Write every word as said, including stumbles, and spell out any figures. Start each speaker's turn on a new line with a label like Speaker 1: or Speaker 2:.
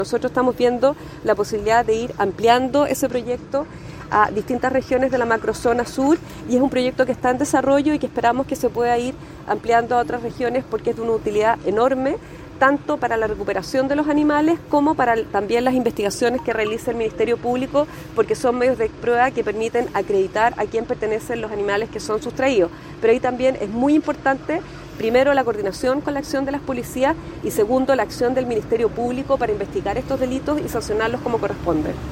Speaker 1: Nosotros estamos viendo la posibilidad de ir ampliando ese proyecto a distintas regiones de la macrozona sur y es un proyecto que está en desarrollo y que esperamos que se pueda ir ampliando a otras regiones porque es de una utilidad enorme, tanto para la recuperación de los animales como para también las investigaciones que realiza el Ministerio Público, porque son medios de prueba que permiten acreditar a quién pertenecen los animales que son sustraídos. Pero ahí también es muy importante, primero, la coordinación con la acción de las policías y segundo, la acción del Ministerio Público para investigar estos delitos y sancionarlos como corresponde.